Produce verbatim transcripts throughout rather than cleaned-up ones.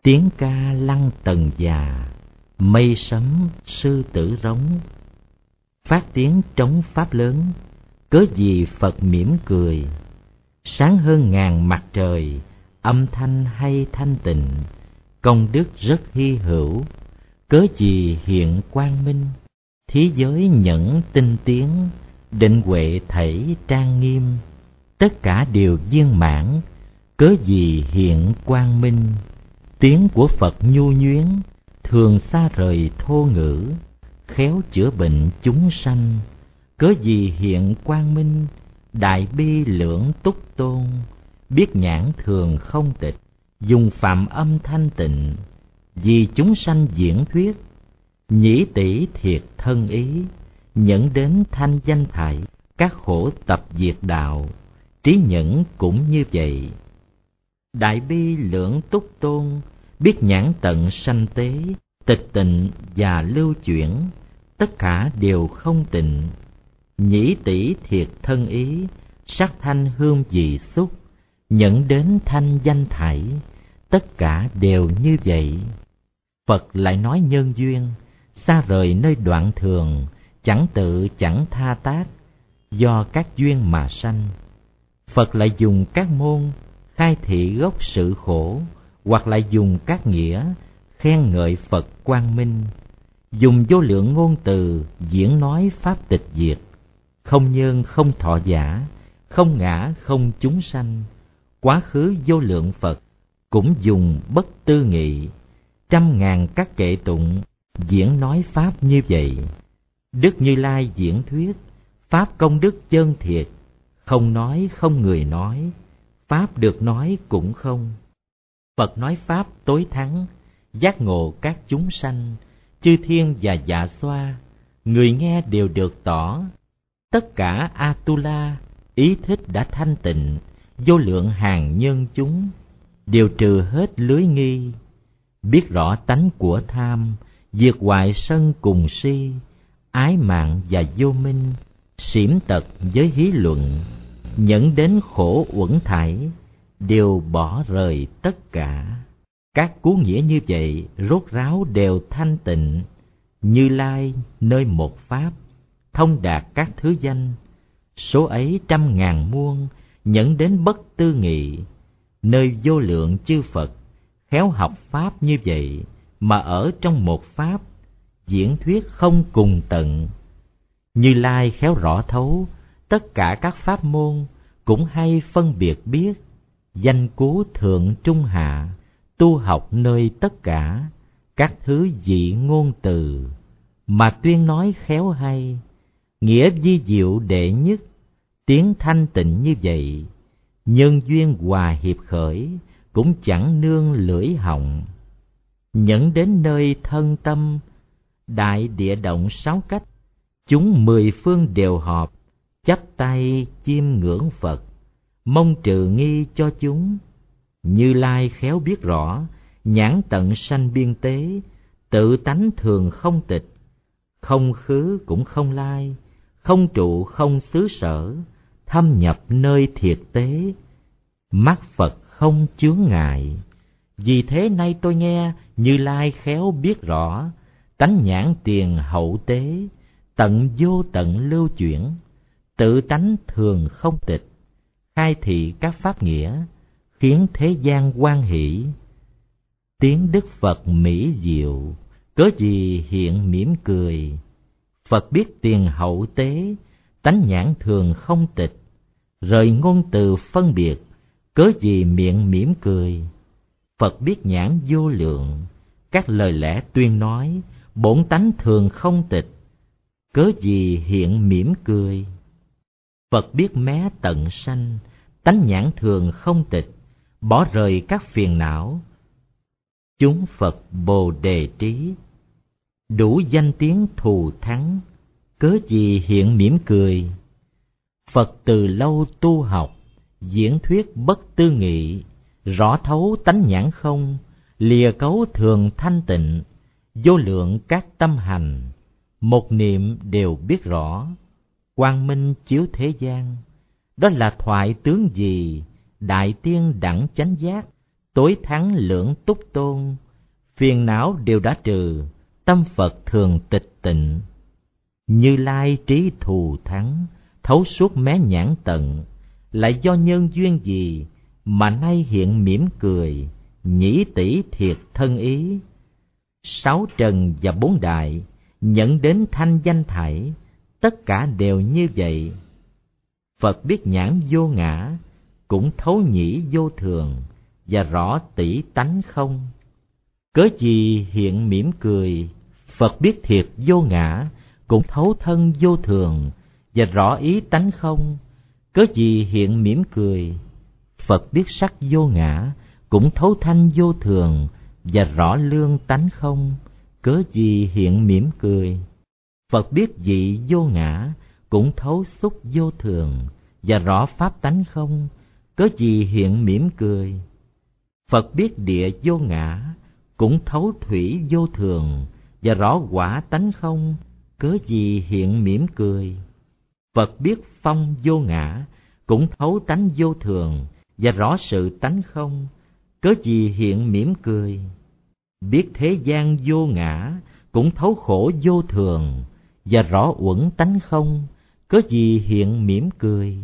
Tiếng ca lăng tần già, mây sấm sư tử rống. Phát tiếng trống pháp lớn, cớ gì Phật mỉm cười. Sáng hơn ngàn mặt trời, âm thanh hay thanh tịnh. Công đức rất hy hữu, cớ gì hiện quang minh. Thí giới nhẫn tinh tiến, định huệ thảy trang nghiêm. Tất cả đều viên mãn, cớ gì hiện quang minh. Tiếng của Phật nhu nhuyến, thường xa rời thô ngữ. Khéo chữa bệnh chúng sanh, cớ gì hiện quang minh. Đại bi lưỡng túc tôn, biết nhãn thường không tịch. Dùng phạm âm thanh tịnh, vì chúng sanh diễn thuyết. Nhĩ tỷ thiệt thân ý, nhẫn đến thanh danh thảy. Các khổ tập diệt đạo, trí nhẫn cũng như vậy. Đại bi lưỡng túc tôn, biết nhãn tận sanh tế. Tịch tịnh và lưu chuyển, tất cả đều không tịnh. Nhĩ tỷ thiệt thân ý, sắc thanh hương vị xúc. Nhẫn đến thanh danh thảy, tất cả đều như vậy. Phật lại nói nhân duyên, xa rời nơi đoạn thường. Chẳng tự chẳng tha tác, do các duyên mà sanh. Phật lại dùng các môn, khai thị gốc sự khổ. Hoặc lại dùng các nghĩa, khen ngợi Phật quang minh. Dùng vô lượng ngôn từ, diễn nói pháp tịch diệt. Không nhân không thọ giả, không ngã không chúng sanh. Quá khứ vô lượng Phật, cũng dùng bất tư nghị. Trăm ngàn các kệ tụng, diễn nói pháp như vậy. Đức Như Lai diễn thuyết, pháp công đức chân thiệt. Không nói không người nói, pháp được nói cũng không. Phật nói pháp tối thắng, giác ngộ các chúng sanh. Chư thiên và dạ xoa, người nghe đều được tỏ. Tất cả Atula, ý thích đã thanh tịnh. Vô lượng hàng nhân chúng, đều trừ hết lưới nghi. Biết rõ tánh của tham, diệt hoại sân cùng si. Ái mạng và vô minh, xỉm tật với hí luận. Nhẫn đến khổ uẩn thải, đều bỏ rời tất cả. Các cú nghĩa như vậy rốt ráo đều thanh tịnh. Như Lai nơi một pháp, thông đạt các thứ danh. Số ấy trăm ngàn muôn, nhẫn đến bất tư nghị. Nơi vô lượng chư Phật, khéo học pháp như vậy. Mà ở trong một pháp, diễn thuyết không cùng tận. Như Lai khéo rõ thấu, tất cả các pháp môn, cũng hay phân biệt biết. Danh cú thượng trung hạ, tu học nơi tất cả. Các thứ dị ngôn từ, mà tuyên nói khéo hay. Nghĩa vi diệu đệ nhất, tiếng thanh tịnh như vậy. Nhân duyên hòa hiệp khởi, cũng chẳng nương lưỡi họng. Nhẫn đến nơi thân tâm, đại địa động sáu cách. Chúng mười phương đều họp, chắp tay chiêm ngưỡng Phật. Mong trừ nghi cho chúng. Như Lai khéo biết rõ, nhãn tận sanh biên tế. Tự tánh thường không tịch, không khứ cũng không lai. Không trụ không xứ sở, thâm nhập nơi thiệt tế. Mắt Phật không chướng ngại. Vì thế nay tôi nghe Như Lai khéo biết rõ, tánh nhãn tiền hậu tế. Tận vô tận lưu chuyển, tự tánh thường không tịch. Khai thị các pháp nghĩa, khiến thế gian hoan hỷ. Tiếng Đức Phật mỹ diệu, cớ gì hiện mỉm cười. Phật biết tiền hậu tế, tánh nhãn thường không tịch. Rời ngôn từ phân biệt, cớ gì miệng mỉm cười. Phật biết nhãn vô lượng, các lời lẽ tuyên nói. Bổn tánh thường không tịch, cớ gì hiện mỉm cười. Phật biết mé tận sanh, tánh nhãn thường không tịch. Bỏ rời các phiền não, chúng Phật bồ đề trí. Đủ danh tiếng thù thắng, cớ gì hiện mỉm cười. Phật từ lâu tu học, diễn thuyết bất tư nghị. Rõ thấu tánh nhãn không, lìa cấu thường thanh tịnh. Vô lượng các tâm hành, một niệm đều biết rõ. Quang minh chiếu thế gian, đó là thoại tướng gì. Đại tiên đẳng chánh giác, tối thắng lưỡng túc tôn, phiền não đều đã trừ, tâm Phật thường tịch tịnh. Như Lai trí thù thắng, thấu suốt mé nhãn tận, lại do nhân duyên gì mà nay hiện mỉm cười, nhĩ tỷ thiệt thân ý. Sáu trần và bốn đại nhận đến thanh danh thảy, tất cả đều như vậy. Phật biết nhãn vô ngã, cũng thấu nhĩ vô thường, và rõ tỷ tánh không. Cớ gì hiện mỉm cười, Phật biết thiệt vô ngã, cũng thấu thân vô thường, và rõ ý tánh không. Cớ gì hiện mỉm cười, Phật biết sắc vô ngã, cũng thấu thanh vô thường, và rõ lương tánh không. Cớ gì hiện mỉm cười, Phật biết vị vô ngã, cũng thấu xúc vô thường, và rõ pháp tánh không. Cớ gì hiện mỉm cười, Phật biết địa vô ngã, cũng thấu thủy vô thường, và rõ quả tánh không. Cớ gì hiện mỉm cười, Phật biết phong vô ngã, cũng thấu tánh vô thường, và rõ sự tánh không. Cớ gì hiện mỉm cười, biết thế gian vô ngã, cũng thấu khổ vô thường, và rõ uẩn tánh không. Cớ gì hiện mỉm cười,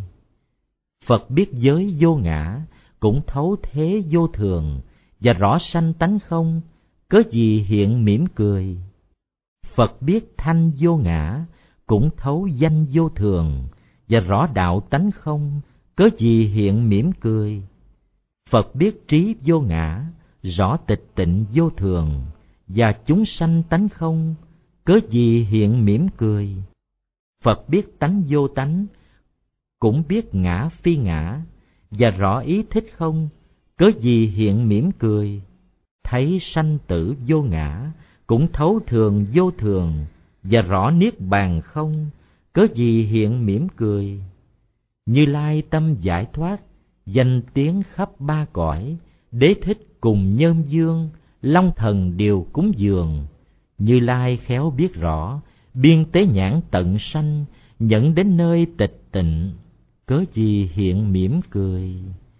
Phật biết giới vô ngã, cũng thấu thế vô thường, và rõ sanh tánh không. Cớ gì hiện mỉm cười, Phật biết thanh vô ngã, cũng thấu danh vô thường, và rõ đạo tánh không. Cớ gì hiện mỉm cười, Phật biết trí vô ngã, rõ tịch tịnh vô thường, và chúng sanh tánh không. Cớ gì hiện mỉm cười, Phật biết tánh vô tánh, cũng biết ngã phi ngã, và rõ ý thích không. Cớ gì hiện mỉm cười, thấy sanh tử vô ngã, cũng thấu thường vô thường, và rõ niết bàn không. Cớ gì hiện mỉm cười, Như Lai tâm giải thoát, danh tiếng khắp ba cõi, đế thích cùng nhân dương, long thần đều cúng dường. Như Lai khéo biết rõ, biên tế nhãn tận sanh, nhận đến nơi tịch tịnh. Cớ gì hiện mỉm cười,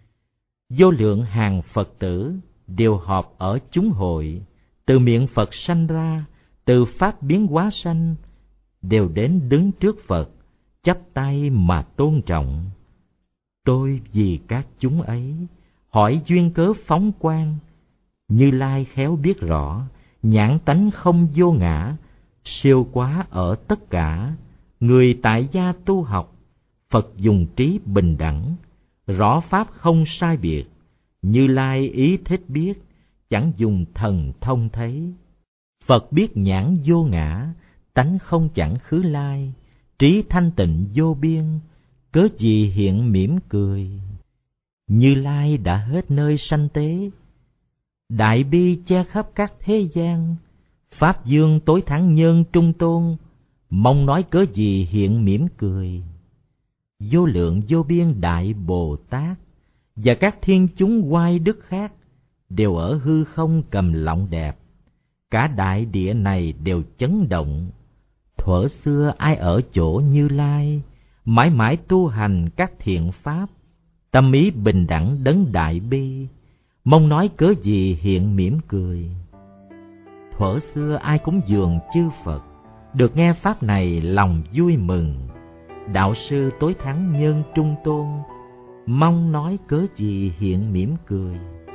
vô lượng hàng Phật tử đều họp ở chúng hội, từ miệng Phật sanh ra, từ pháp biến hóa sanh, đều đến đứng trước Phật, chắp tay mà tôn trọng. Tôi vì các chúng ấy, hỏi duyên cớ phóng quang. Như Lai khéo biết rõ, nhãn tánh không vô ngã, siêu quá ở tất cả. Người tại gia tu học, Phật dùng trí bình đẳng, rõ pháp không sai biệt. Như Lai ý thích biết, chẳng dùng thần thông thấy. Phật biết nhãn vô ngã, tánh không chẳng khứ lai, trí thanh tịnh vô biên. Cớ gì hiện mỉm cười, Như Lai đã hết nơi sanh tế. Đại bi che khắp các thế gian, pháp dương tối thắng nhân trung tôn. Mong nói cớ gì hiện mỉm cười, vô lượng vô biên đại Bồ Tát và các thiên chúng oai đức khác đều ở hư không cầm lọng đẹp. Cả đại địa này đều chấn động. Thuở xưa ai ở chỗ Như Lai, mãi mãi tu hành các thiện pháp, tâm ý bình đẳng đấng đại bi. Mong nói cớ gì hiện mỉm cười, thuở xưa ai cúng dường chư Phật, được nghe pháp này lòng vui mừng. Đạo sư tối thắng nhân trung tôn, mong nói cớ gì hiện mỉm cười.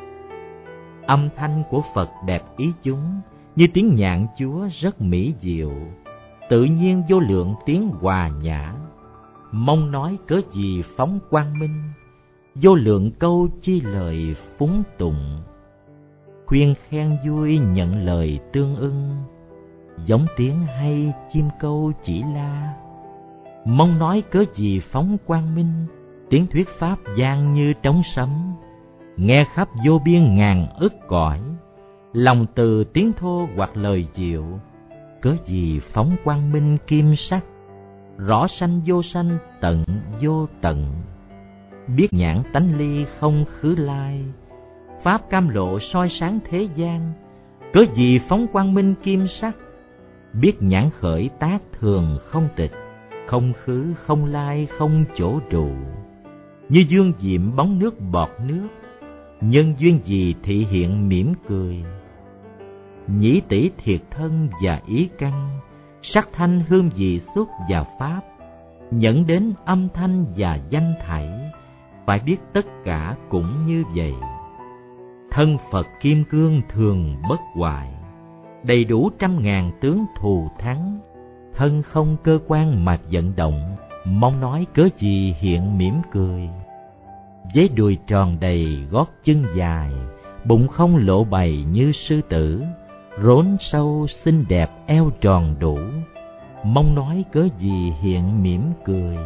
Âm thanh của Phật đẹp ý chúng, như tiếng nhạn Chúa rất mỹ diệu, tự nhiên vô lượng tiếng hòa nhã. Mong nói cớ gì phóng quang minh, vô lượng câu chi lời phúng tụng. Khuyên khen vui nhận lời tương ưng, giống tiếng hay chim câu chỉ la. Mong nói cớ gì phóng quang minh, tiếng thuyết pháp vang như trống sấm. Nghe khắp vô biên ngàn ức cõi, lòng từ tiếng thô hoặc lời diệu. Cớ gì phóng quang minh kim sắc, rõ sanh vô sanh tận vô tận. Biết nhãn tánh ly không khứ lai, pháp cam lộ soi sáng thế gian. Cớ gì phóng quang minh kim sắc, biết nhãn khởi tác thường không tịch, không khứ không lai không chỗ trụ. Như dương diệm bóng nước bọt nước, nhân duyên gì thị hiện mỉm cười. Nhĩ tỷ thiệt thân và ý căn, sắc thanh hương vị xuất và pháp, nhẫn đến âm thanh và danh thảy, phải biết tất cả cũng như vậy. Thân Phật kim cương thường bất hoại, đầy đủ trăm ngàn tướng thù thắng. Thân không cơ quan mà vận động, mong nói cớ gì hiện mỉm cười. Với đùi tròn đầy gót chân dài, bụng không lộ bày như sư tử, rốn sâu xinh đẹp eo tròn đủ, mong nói cớ gì hiện mỉm cười.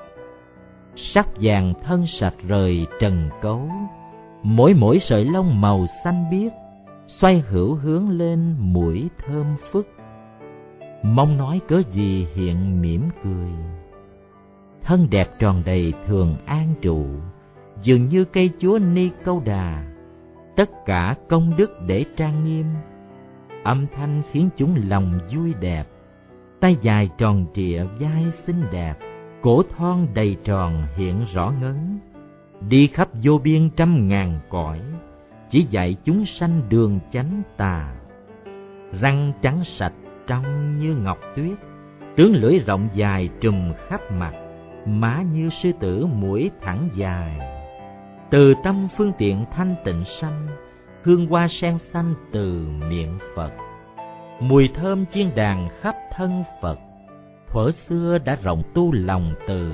Sắc vàng thân sạch rời trần cấu, mỗi mỗi sợi lông màu xanh biếc, xoay hữu hướng lên mũi thơm phức, mong nói cớ gì hiện mỉm cười. Thân đẹp tròn đầy thường an trụ, dường như cây chúa Ni Câu Đà, tất cả công đức để trang nghiêm. Âm thanh khiến chúng lòng vui đẹp, tay dài tròn trịa vai xinh đẹp, cổ thon đầy tròn hiện rõ ngấn. Đi khắp vô biên trăm ngàn cõi, chỉ dạy chúng sanh đường chánh tà. Răng trắng sạch trong như ngọc tuyết, tướng lưỡi rộng dài trùm khắp mặt, má như sư tử mũi thẳng dài. Từ tâm phương tiện thanh tịnh sanh, hương hoa sen xanh từ miệng Phật. Mùi thơm chiên đàn khắp thân Phật, thuở xưa đã rộng tu lòng từ.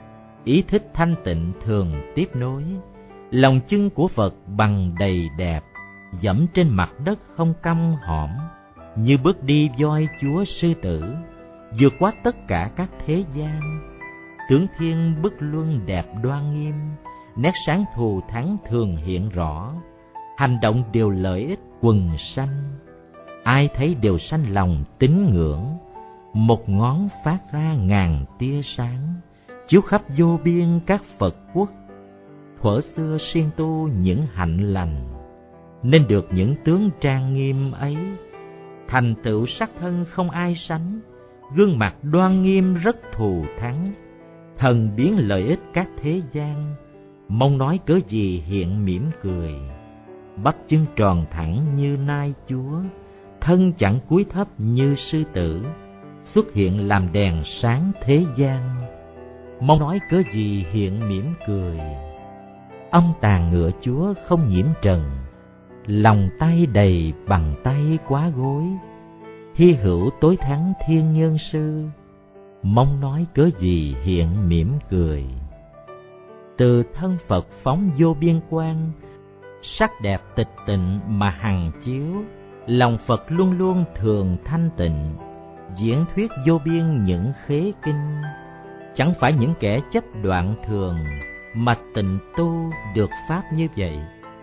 Ý thích thanh tịnh thường tiếp nối, lòng chân của Phật bằng đầy đẹp, dẫm trên mặt đất không căm hõm, như bước đi voi chúa sư tử, vượt qua tất cả các thế gian. Tướng thiên bức luân đẹp đoan nghiêm, nét sáng thù thắng thường hiện rõ, hành động đều lợi ích quần sanh. Ai thấy đều sanh lòng tín ngưỡng, một ngón phát ra ngàn tia sáng, chiếu khắp vô biên các Phật quốc. Thuở xưa siêng tu những hạnh lành, nên được những tướng trang nghiêm ấy. Thành tựu sắc thân không ai sánh, gương mặt đoan nghiêm rất thù thắng. Thần biến lợi ích các thế gian, mong nói cớ gì hiện mỉm cười. Bắp chân tròn thẳng như nai chúa, thân chẳng cúi thấp như sư tử, xuất hiện làm đèn sáng thế gian, mong nói cớ gì hiện mỉm cười. Âm tàn ngựa chúa không nhiễm trần, lòng tay đầy bằng tay quá gối. Hy hữu tối thắng thiên nhân sư, mong nói cớ gì hiện mỉm cười. Từ thân Phật phóng vô biên quang, sắc đẹp tịch tịnh mà hằng chiếu. Lòng Phật luôn luôn thường thanh tịnh, diễn thuyết vô biên những khế kinh. Chẳng phải những kẻ chấp đoạn thường, mà tịnh tu được pháp như vậy.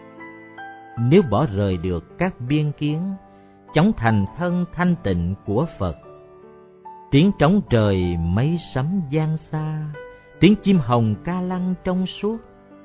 Nếu bỏ rời được các biên kiến, chóng thành thân thanh tịnh của Phật. Tiếng trống trời mây sấm vang xa, tiếng chim hồng ca lăng trong suốt.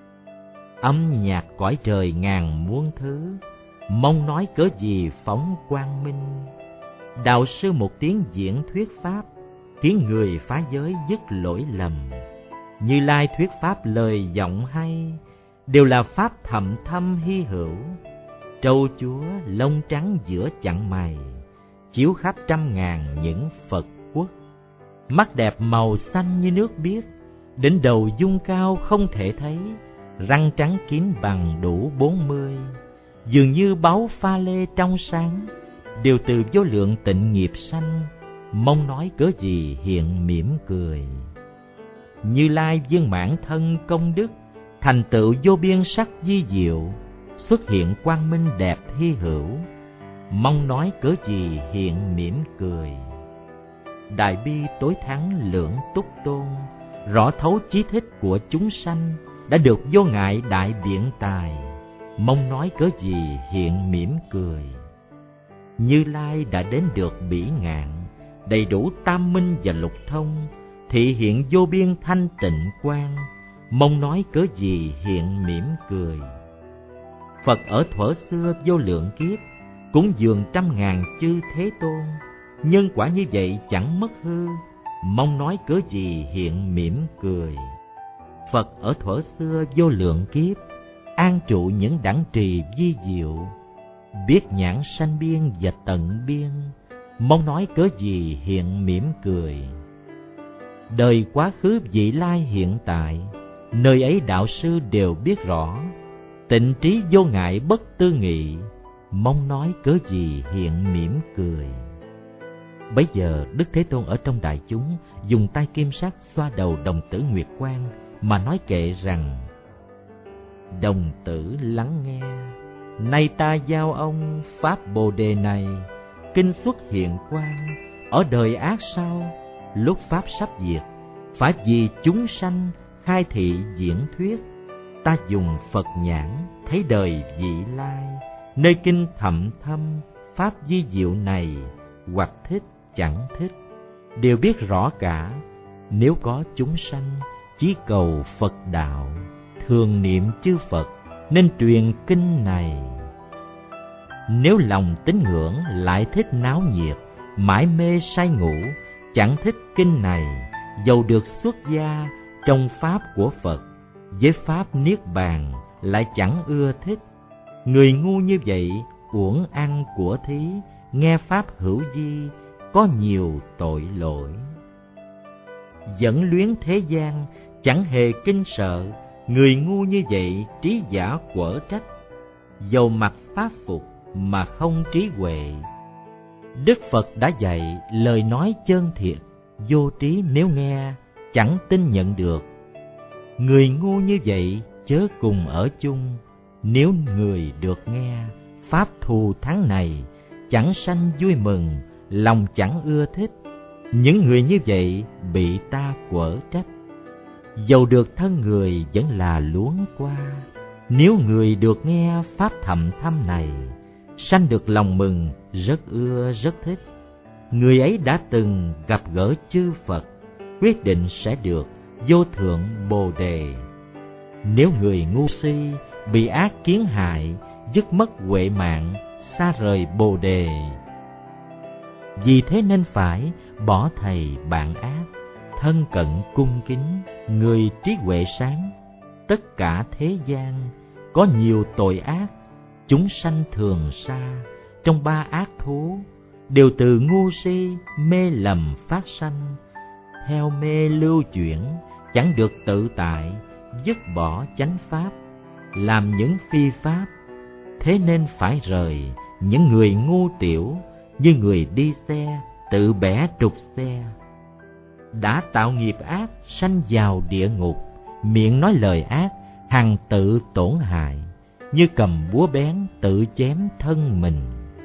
Âm nhạc cõi trời ngàn muôn thứ, mong nói cớ gì phóng quang minh. Đạo sư một tiếng diễn thuyết pháp, khiến người phá giới dứt lỗi lầm. Như Lai thuyết pháp lời giọng hay, đều là pháp thậm thâm hy hữu. Trâu chúa lông trắng giữa chặng mày, chiếu khắp trăm ngàn những Phật quốc. Mắt đẹp màu xanh như nước biếc, đỉnh đầu dung cao không thể thấy. Răng trắng kín bằng đủ bốn mươi, dường như báu pha lê trong sáng. Đều từ vô lượng tịnh nghiệp sanh, mong nói cớ gì hiện mỉm cười. Như Lai viên mãn thân công đức, thành tựu vô biên sắc di diệu. Xuất hiện quang minh đẹp hy hữu, mong nói cớ gì hiện mỉm cười. Đại bi tối thắng lưỡng túc tôn, rõ thấu chí thích của chúng sanh. Đã được vô ngại đại biện tài, mong nói cớ gì hiện mỉm cười. Như Lai đã đến được bỉ ngạn, đầy đủ tam minh và lục thông, thị hiện vô biên thanh tịnh quang, mong nói cớ gì hiện mỉm cười. Phật ở thuở xưa vô lượng kiếp, cúng dường trăm ngàn chư thế tôn. Nhân quả như vậy chẳng mất hư, mong nói cớ gì hiện mỉm cười. Phật ở thuở xưa vô lượng kiếp, an trụ những đẳng trì vi diệu, biết nhãn sanh biên và tận biên, mong nói cớ gì hiện mỉm cười. Đời quá khứ vị lai hiện tại, nơi ấy đạo sư đều biết rõ, tịnh trí vô ngại bất tư nghị, mong nói cớ gì hiện mỉm cười. Bấy giờ Đức Thế Tôn ở trong đại chúng dùng tay kim sắc xoa đầu đồng tử Nguyệt Quang mà nói kệ rằng: Đồng tử lắng nghe, nay ta giao ông pháp Bồ Đề này, kinh xuất hiện quang, ở đời ác sau, lúc pháp sắp diệt, phải vì chúng sanh khai thị diễn thuyết, ta dùng Phật nhãn thấy đời vị lai, nơi kinh thậm thâm pháp vi diệu này, hoặc thích chẳng thích, đều biết rõ cả. Nếu có chúng sanh chí cầu Phật đạo, thường niệm chư Phật nên truyền kinh này. Nếu lòng tín ngưỡng lại thích náo nhiệt, mãi mê say ngủ, chẳng thích kinh này, dầu được xuất gia trong pháp của Phật, với pháp niết bàn lại chẳng ưa thích. Người ngu như vậy uổng ăn của thí, nghe pháp hữu vi có nhiều tội lỗi. Dẫn luyến thế gian chẳng hề kinh sợ, người ngu như vậy trí giả quở trách, dầu mặc pháp phục mà không trí huệ. Đức Phật đã dạy lời nói chân thiệt, vô trí nếu nghe chẳng tin nhận được. Người ngu như vậy chớ cùng ở chung, nếu người được nghe pháp thù thắng này, chẳng sanh vui mừng, lòng chẳng ưa thích. Những người như vậy bị ta quở trách, dầu được thân người vẫn là luống qua. Nếu người được nghe pháp thậm thâm này, sanh được lòng mừng, rất ưa rất thích. Người ấy đã từng gặp gỡ chư Phật, quyết định sẽ được vô thượng Bồ Đề. Nếu người ngu si bị ác kiến hại, dứt mất huệ mạng, xa rời Bồ Đề. Vì thế nên phải bỏ thầy bạn ác, thân cận cung kính người trí huệ sáng. Tất cả thế gian có nhiều tội ác, chúng sanh thường xa, trong ba ác thú đều từ ngu si mê lầm phát sanh. Theo mê lưu chuyển chẳng được tự tại, dứt bỏ chánh pháp, làm những phi pháp. Thế nên phải rời những người ngu tiểu, như người đi xe tự bẻ trục xe. Đã tạo nghiệp ác sanh vào địa ngục, miệng nói lời ác hằng tự tổn hại, như cầm búa bén tự chém thân mình.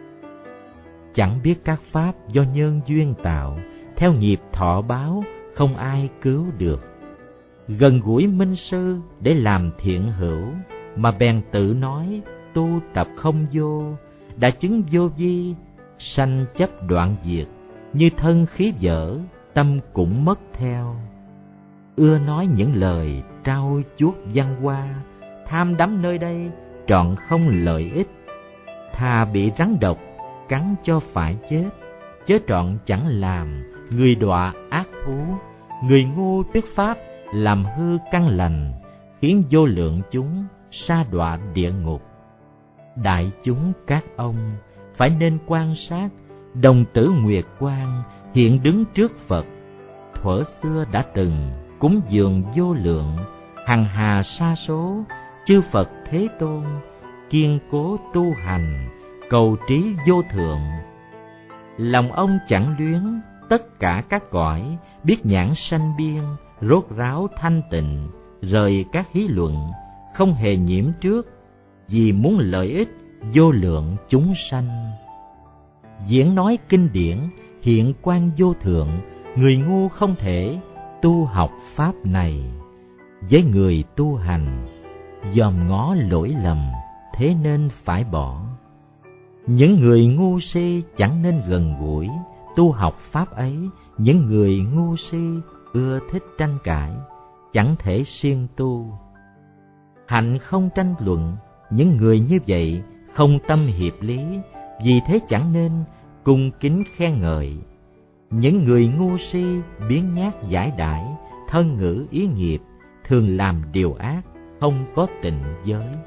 Chẳng biết các pháp do nhân duyên tạo, theo nghiệp thọ báo không ai cứu được. Gần gũi minh sư để làm thiện hữu, mà bèn tự nói tu tập không vô. Đã chứng vô vi, sanh chấp đoạn diệt, như thân khí vỡ, tâm cũng mất theo. Ưa nói những lời trao chuốt văn hoa, tham đắm nơi đây trọn không lợi ích. Thà bị rắn độc cắn cho phải chết, chớ trọn chẳng làm người đọa ác thú. Người ngu thuyết pháp làm hư căn lành, khiến vô lượng chúng sa đọa địa ngục. Đại chúng các ông phải nên quan sát, đồng tử Nguyệt Quang hiện đứng trước Phật. Thuở xưa đã từng cúng dường vô lượng, hằng hà sa số, chư Phật Thế Tôn kiên cố tu hành, cầu trí vô thượng. Lòng ông chẳng luyến tất cả các cõi, biết nhãn sanh biên, rốt ráo thanh tịnh, rời các hí luận, không hề nhiễm trước, vì muốn lợi ích vô lượng chúng sanh. Diễn nói kinh điển hiện quan vô thượng, người ngu không thể tu học pháp này. Với người tu hành dòm ngó lỗi lầm, thế nên phải bỏ. Những người ngu si chẳng nên gần gũi tu học pháp ấy. Những người ngu si ưa thích tranh cãi, chẳng thể siêng tu. Hạnh không tranh luận, những người như vậy không tâm hiệp lý, vì thế chẳng nên cung kính khen ngợi. Những người ngu si biếng nhác giải đãi, thân ngữ ý nghiệp, thường làm điều ác, không có tịnh giới.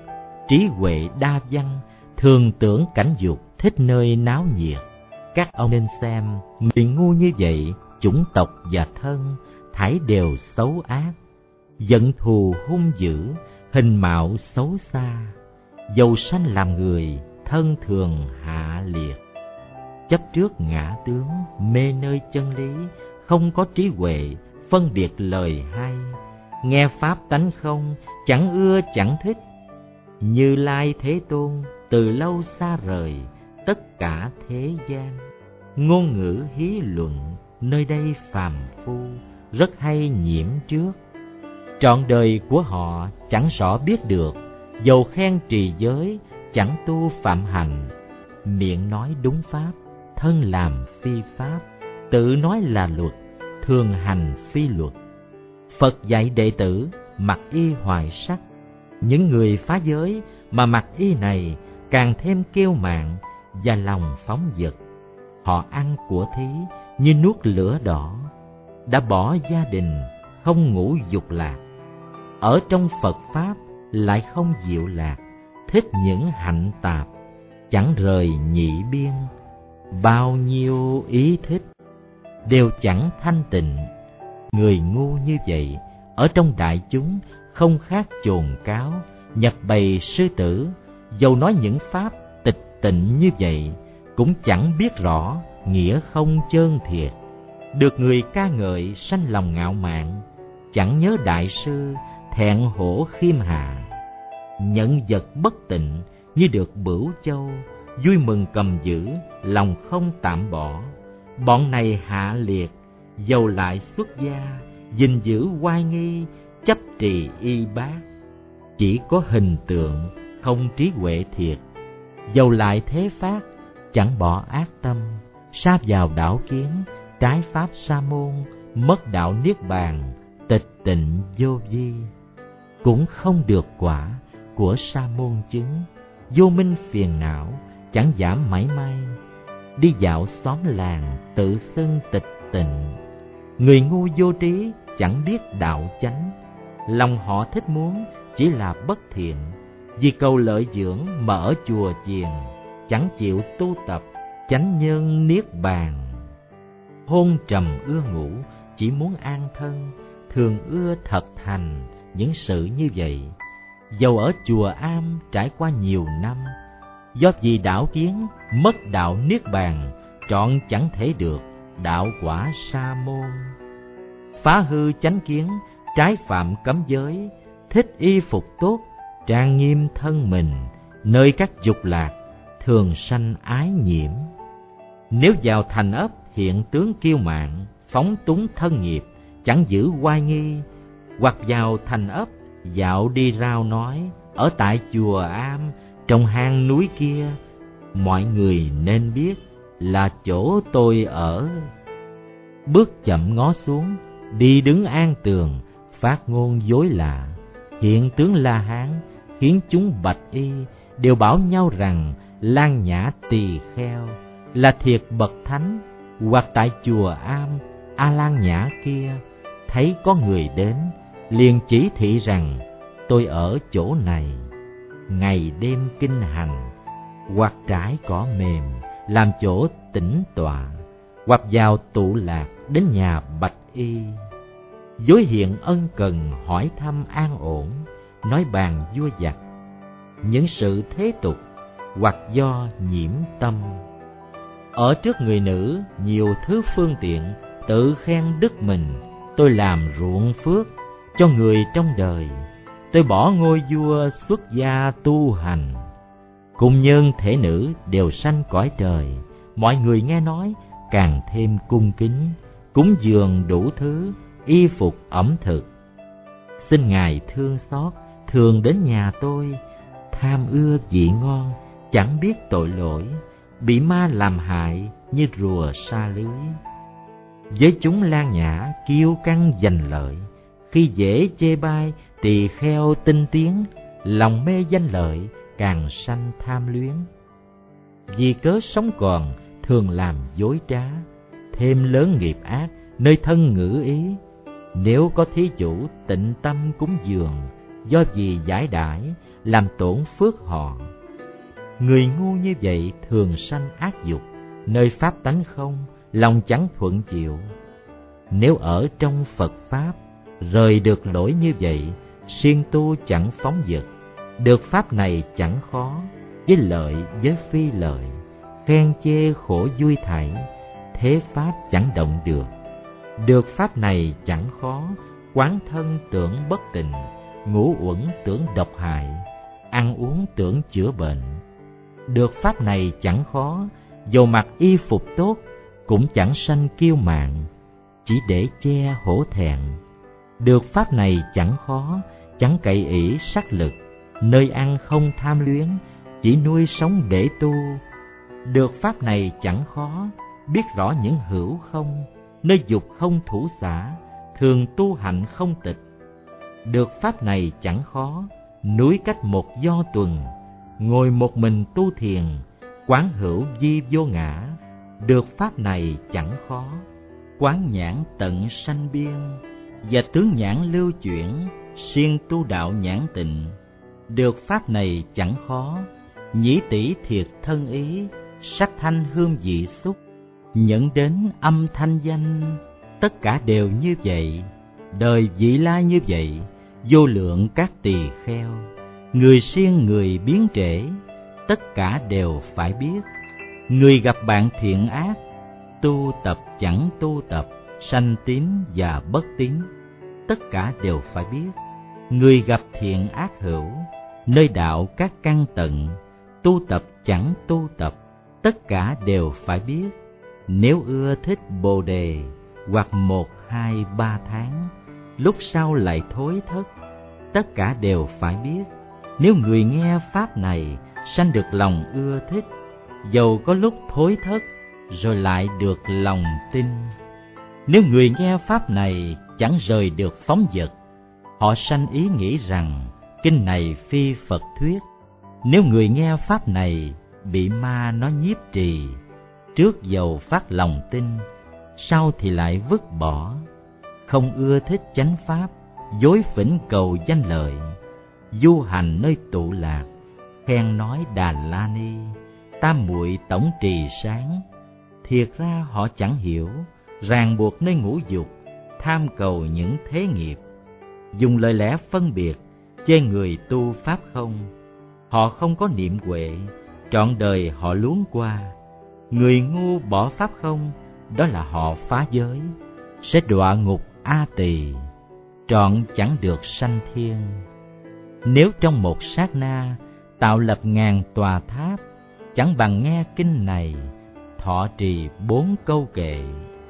trí huệ đa văn, thường tưởng cảnh dục, thích nơi náo nhiệt. Các ông nên xem, người ngu như vậy, chủng tộc và thân, thảy đều xấu ác, giận thù hung dữ, hình mạo xấu xa, dầu sanh làm người, thân thường hạ liệt. Chấp trước ngã tướng, mê nơi chân lý, không có trí huệ, phân biệt lời hay, nghe pháp tánh không, chẳng ưa chẳng thích. Như Lai Thế Tôn từ lâu xa rời tất cả thế gian, ngôn ngữ hí luận nơi đây phàm phu rất hay nhiễm trước. Trọn đời của họ chẳng rõ biết được, dầu khen trì giới chẳng tu phạm hành. Miệng nói đúng pháp, thân làm phi pháp, tự nói là luật, thường hành phi luật. Phật dạy đệ tử mặc y hoài sắc, những người phá giới mà mặc y này càng thêm kiêu mạn và lòng phóng dật. Họ ăn của thí như nuốt lửa đỏ, đã bỏ gia đình, không ngủ dục lạc. Ở trong Phật Pháp lại không diệu lạc, thích những hạnh tạp, chẳng rời nhị biên. Bao nhiêu ý thích, đều chẳng thanh tịnh. Người ngu như vậy, ở trong đại chúng, không khác chồn cáo, nhập bầy sư tử. Dầu nói những pháp tịch tịnh như vậy, cũng chẳng biết rõ nghĩa không chơn thiệt. Được người ca ngợi sanh lòng ngạo mạn, chẳng nhớ đại sư thẹn hổ khiêm hạ. Nhận vật bất tịnh như được bửu châu, vui mừng cầm giữ, lòng không tạm bỏ. Bọn này hạ liệt, dầu lại xuất gia, gìn giữ oai nghi, chấp trì y bát. Chỉ có hình tượng, không trí huệ thiệt. Dầu lại thế phát, chẳng bỏ ác tâm, sa vào đạo kiến, trái pháp sa môn, mất đạo niết bàn, tịch tịnh vô vi. Cũng không được quả của sa môn chứng, vô minh phiền não, chẳng giảm mảy may. Đi dạo xóm làng, tự xưng tịch tịnh. Người ngu vô trí, chẳng biết đạo chánh. Lòng họ thích muốn chỉ là bất thiện, vì cầu lợi dưỡng mà ở chùa chiền, chẳng chịu tu tập chánh nhân niết bàn. Hôn trầm ưa ngủ, chỉ muốn an thân, thường ưa thật thành những sự như vậy. Dầu ở chùa am trải qua nhiều năm, do vì đạo kiến mất đạo niết bàn, trọn chẳng thể được đạo quả sa môn. Phá hư chánh kiến, trái phạm cấm giới, thích y phục tốt, trang nghiêm thân mình, nơi các dục lạc, thường sanh ái nhiễm. Nếu vào thành ấp hiện tướng kiêu mạn, phóng túng thân nghiệp, chẳng giữ oai nghi. Hoặc vào thành ấp dạo đi rao nói, ở tại chùa am, trong hang núi kia, mọi người nên biết là chỗ tôi ở. Bước chậm ngó xuống, đi đứng an tường, phát ngôn dối lạ, hiện tướng La Hán, khiến chúng bạch y đều bảo nhau rằng Lan Nhã Tỳ Kheo là thiệt bậc thánh. Hoặc tại chùa am A Lan Nhã kia, thấy có người đến, liền chỉ thị rằng tôi ở chỗ này, ngày đêm kinh hành. Hoặc trải cỏ mềm làm chỗ tĩnh tọa, hoặc vào tụ lạc đến nhà bạch y, dối hiện ân cần hỏi thăm an ổn, nói bàn vua vặt những sự thế tục, hoặc do nhiễm tâm. Ở trước người nữ nhiều thứ phương tiện, tự khen đức mình, tôi làm ruộng phước cho người trong đời, tôi bỏ ngôi vua xuất gia tu hành. Cùng nhân thể nữ đều sanh cõi trời, mọi người nghe nói càng thêm cung kính, cúng dường đủ thứ, y phục ẩm thực. Xin Ngài thương xót, thường đến nhà tôi, tham ưa vị ngon, chẳng biết tội lỗi, bị ma làm hại như rùa sa lưới. Với chúng Lan Nhã kiêu căng giành lợi, khi dễ chê bai tỳ kheo tinh tiến, lòng mê danh lợi càng sanh tham luyến. Vì cớ sống còn thường làm dối trá, thêm lớn nghiệp ác nơi thân ngữ ý. Nếu có thí chủ tịnh tâm cúng dường, do vì giải đãi làm tổn phước họ. Người ngu như vậy thường sanh ác dục, nơi pháp tánh không, lòng chẳng thuận chịu. Nếu ở trong Phật Pháp, rời được lỗi như vậy, siêng tu chẳng phóng dật. Được Pháp này chẳng khó, với lợi với phi lợi, khen chê khổ vui thảy, thế Pháp chẳng động được. Được Pháp này chẳng khó, quán thân tưởng bất tịnh, ngủ uẩn tưởng độc hại, ăn uống tưởng chữa bệnh. Được Pháp này chẳng khó, dầu mặc y phục tốt, cũng chẳng sanh kiêu mạn, chỉ để che hổ thẹn. Được Pháp này chẳng khó, chẳng cậy ỷ sắc lực, nơi ăn không tham luyến, chỉ nuôi sống để tu. Được Pháp này chẳng khó, biết rõ những hữu không, nơi dục không thủ xả, thường tu hạnh không tịch. Được Pháp này chẳng khó, núi cách một do tuần, ngồi một mình tu thiền, quán hữu vi vô ngã. Được Pháp này chẳng khó, quán nhãn tận sanh biên, và tướng nhãn lưu chuyển, siêng tu đạo nhãn tịnh. Được Pháp này chẳng khó, nhĩ tỷ thiệt thân ý, sắc thanh hương vị xúc, nhẫn đến âm thanh danh. Tất cả đều như vậy, đời vị lai như vậy, vô lượng các tỳ kheo, người siêng người biến trễ, tất cả đều phải biết. Người gặp bạn thiện ác, tu tập chẳng tu tập, sanh tín và bất tín, tất cả đều phải biết. Người gặp thiện ác hữu, nơi đạo các căn tận, tu tập chẳng tu tập, tất cả đều phải biết. Nếu ưa thích Bồ đề, hoặc một, hai, ba tháng, lúc sau lại thối thất, tất cả đều phải biết. Nếu người nghe Pháp này sanh được lòng ưa thích, dầu có lúc thối thất, rồi lại được lòng tin. Nếu người nghe Pháp này chẳng rời được phóng dật, họ sanh ý nghĩ rằng kinh này phi Phật thuyết. Nếu người nghe Pháp này bị ma nó nhiếp trì, trước dầu phát lòng tin, sau thì lại vứt bỏ, không ưa thích chánh Pháp, dối phỉnh cầu danh lợi, du hành nơi tụ lạc, khen nói Đà La Ni, tam muội tổng trì sáng. Thiệt ra họ chẳng hiểu, ràng buộc nơi ngũ dục, tham cầu những thế nghiệp, dùng lời lẽ phân biệt, chê người tu Pháp không. Họ không có niệm huệ, trọn đời họ luống qua. Người ngu bỏ Pháp không, đó là họ phá giới, sẽ đọa ngục A Tỳ, trọn chẳng được sanh thiên. Nếu trong một sát na tạo lập ngàn tòa tháp, chẳng bằng nghe kinh này, thọ trì bốn câu kệ.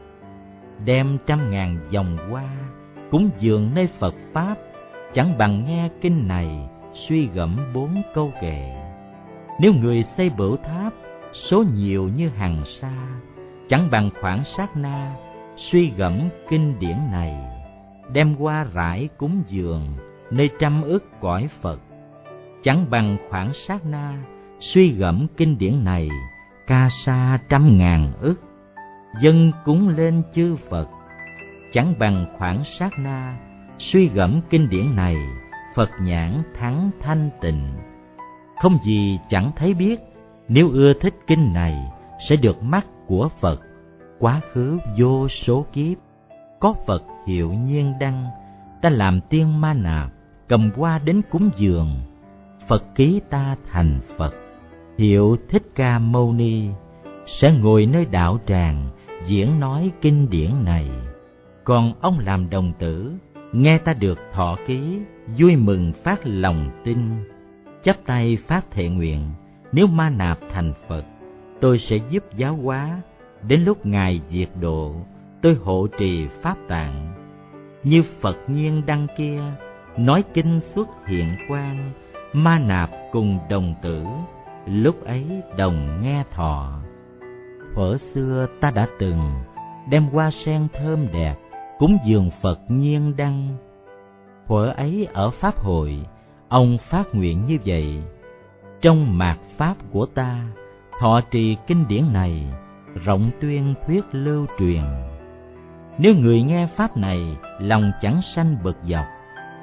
Đem trăm ngàn vòng hoa cúng dường nơi Phật Pháp, chẳng bằng nghe kinh này, suy gẫm bốn câu kệ. Nếu người xây bửu tháp, số nhiều như hằng sa, chẳng bằng khoảng sát na, suy gẫm kinh điển này. Đem hoa rải cúng dường nơi trăm ức cõi Phật, chẳng bằng khoảng sát na, suy gẫm kinh điển này, ca sa trăm ngàn ức, dâng cúng lên chư Phật. Chẳng bằng khoảng sát na, suy gẫm kinh điển này, Phật nhãn thắng thanh tịnh. Không gì chẳng thấy biết, nếu ưa thích kinh này, sẽ được mắt của Phật, quá khứ vô số kiếp. Có Phật hiệu Nhiên Đăng, ta làm tiên Ma Nạp, cầm hoa đến cúng dường, Phật ký ta thành Phật. Hiệu Thích Ca Mâu Ni sẽ ngồi nơi đạo tràng, diễn nói kinh điển này. Còn ông làm đồng tử, nghe ta được thọ ký, vui mừng phát lòng tin. Chắp tay phát thệ nguyện, nếu Ma Nạp thành Phật, tôi sẽ giúp giáo hóa. Đến lúc Ngài diệt độ, tôi hộ trì Pháp tạng. Như Phật Nhiên Đăng kia, nói kinh xuất hiện quang, Ma Nạp cùng đồng tử, lúc ấy đồng nghe thọ. Thuở xưa ta đã từng đem hoa sen thơm đẹp cúng dường Phật Nhiên Đăng. Thuở ấy ở Pháp hội, ông phát nguyện như vậy: trong mạt Pháp của ta, thọ trì kinh điển này, rộng tuyên thuyết lưu truyền. Nếu người nghe Pháp này, lòng chẳng sanh bực dọc,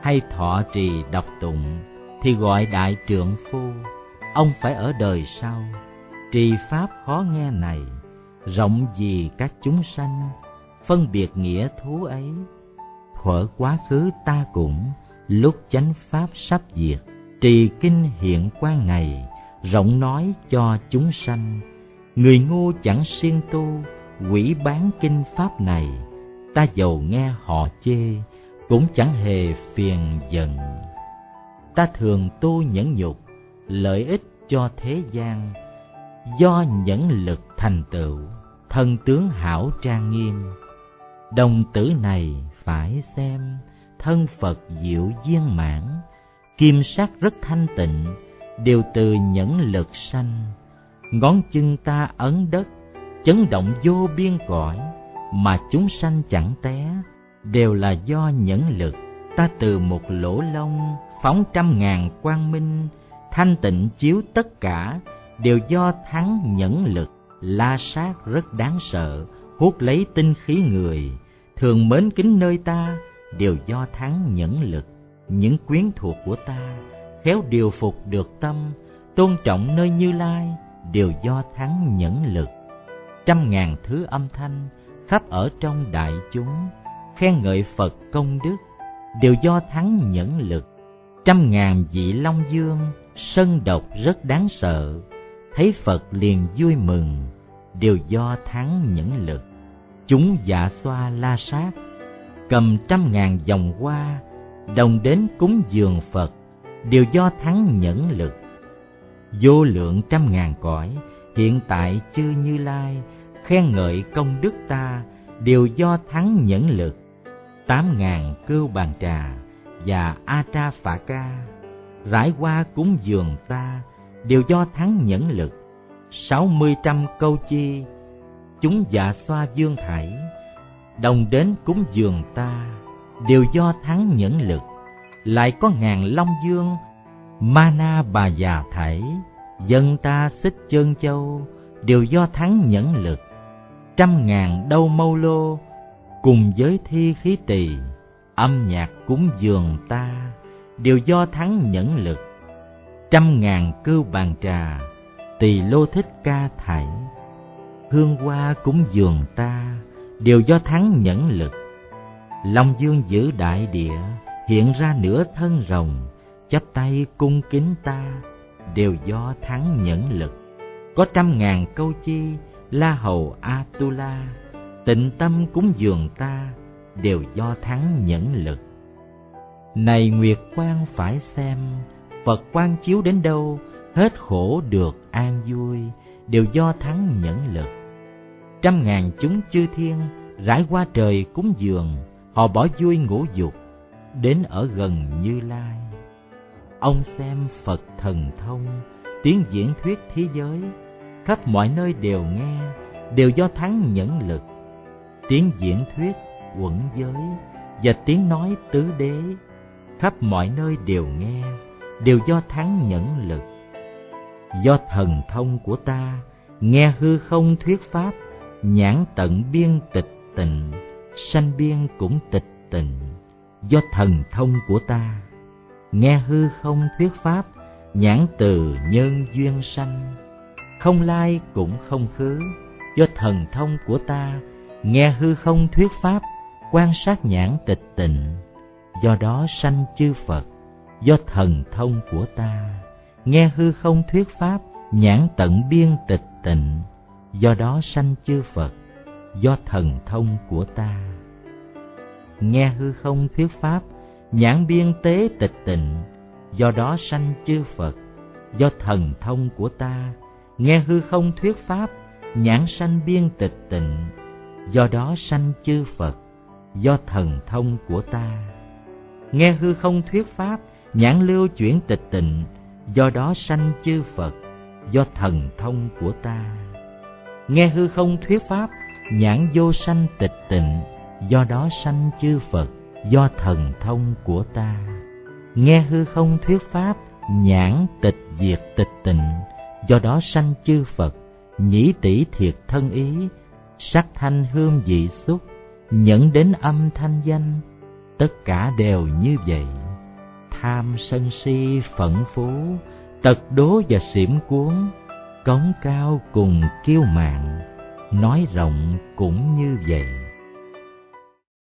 hay thọ trì đọc tụng thì gọi đại trượng phu. Ông phải ở đời sau. Trì pháp khó nghe này, rộng vì các chúng sanh, phân biệt nghĩa thú ấy. Thuở quá khứ ta cũng, lúc chánh pháp sắp diệt, trì kinh hiện quan này, rộng nói cho chúng sanh. Người ngu chẳng siêng tu, quỷ bán kinh pháp này, ta dầu nghe họ chê, cũng chẳng hề phiền giận. Ta thường tu nhẫn nhục, lợi ích cho thế gian, do nhẫn lực thành tựu, thân tướng hảo trang nghiêm. Đồng tử này phải xem, thân Phật diệu viên mãn, kim sắc rất thanh tịnh, đều từ nhẫn lực sanh. Ngón chân ta ấn đất, chấn động vô biên cõi, mà chúng sanh chẳng té, đều là do nhẫn lực. Ta từ một lỗ lông phóng trăm ngàn quang minh, thanh tịnh chiếu tất cả, đều do thắng nhẫn lực. La Sát rất đáng sợ, hút lấy tinh khí người, thường mến kính nơi ta, đều do thắng nhẫn lực. Những quyến thuộc của ta khéo điều phục được tâm, tôn trọng nơi Như Lai, đều do thắng nhẫn lực. Trăm ngàn thứ âm thanh khắp ở trong đại chúng, khen ngợi Phật công đức, đều do thắng nhẫn lực. Trăm ngàn vị long dương sân độc rất đáng sợ, thấy Phật liền vui mừng, đều do thắng nhẫn lực. Chúng dạ xoa La Sát cầm trăm ngàn vòng hoa, đồng đến cúng dường Phật, đều do thắng nhẫn lực. Vô lượng trăm ngàn cõi hiện tại chư Như Lai, khen ngợi công đức ta, đều do thắng nhẫn lực. Tám ngàn cưu bàn trà và A Tra Phạ Ca rải hoa cúng dường ta, đều do thắng nhẫn lực. Sáu mươi trăm câu chi chúng dạ xoa dương thảy, đồng đến cúng dường ta, đều do thắng nhẫn lực. Lại có ngàn long dương ma na bà già thảy, dân ta xích chân châu, đều do thắng nhẫn lực. Trăm ngàn đâu mâu lô cùng với thi khí tỳ, âm nhạc cúng dường ta, đều do thắng nhẫn lực. Trăm ngàn cưu bàn trà tỳ lô thích ca thảy, hương hoa cúng dường ta, đều do thắng nhẫn lực. Long dương giữ đại địa, hiện ra nửa thân rồng, chắp tay cung kính ta, đều do thắng nhẫn lực. Có trăm ngàn câu chi La Hầu Atula, tịnh tâm cúng dường ta, đều do thắng nhẫn lực. Này Nguyệt Quang phải xem, Phật quang chiếu đến đâu, hết khổ được an vui, đều do thắng nhẫn lực. Trăm ngàn chúng chư thiên rải qua trời cúng dường, họ bỏ vui ngũ dục, đến ở gần Như Lai. Ông xem Phật thần thông, tiếng diễn thuyết thế giới, khắp mọi nơi đều nghe, đều do thắng nhẫn lực. Tiếng diễn thuyết quẩn giới và tiếng nói tứ đế, khắp mọi nơi đều nghe, đều do thắng nhẫn lực. Do thần thông của ta, nghe hư không thuyết pháp, nhãn tận biên tịch tịnh, sanh biên cũng tịch tịnh. Do thần thông của ta, nghe hư không thuyết pháp, nhãn từ nhân duyên sanh, không lai cũng không khứ. Do thần thông của ta, nghe hư không thuyết pháp, quan sát nhãn tịch tịnh, do đó sanh chư Phật. Do thần thông của ta, nghe hư không thuyết pháp, nhãn tận biên tịch tịnh, do đó sanh chư Phật. Do thần thông của ta, nghe hư không thuyết pháp, nhãn biên tế tịch tịnh, do đó sanh chư Phật. Do thần thông của ta, nghe hư không thuyết pháp, nhãn sanh biên tịch tịnh, do đó sanh chư Phật. Do thần thông của ta, nghe hư không thuyết pháp, nhãn lưu chuyển tịch tịnh, do đó sanh chư Phật. Do thần thông của ta, nghe hư không thuyết pháp, nhãn vô sanh tịch tịnh, do đó sanh chư Phật. Do thần thông của ta, nghe hư không thuyết pháp, nhãn tịch diệt tịch tịnh, do đó sanh chư Phật. Nhĩ tỷ thiệt thân ý, sắc thanh hương vị xúc, nhẫn đến âm thanh danh, tất cả đều như vậy. tham sân si phẫn phú, tật đố và xỉm cuốn, cống cao cùng kiêu mạn, nói rộng cũng như vậy.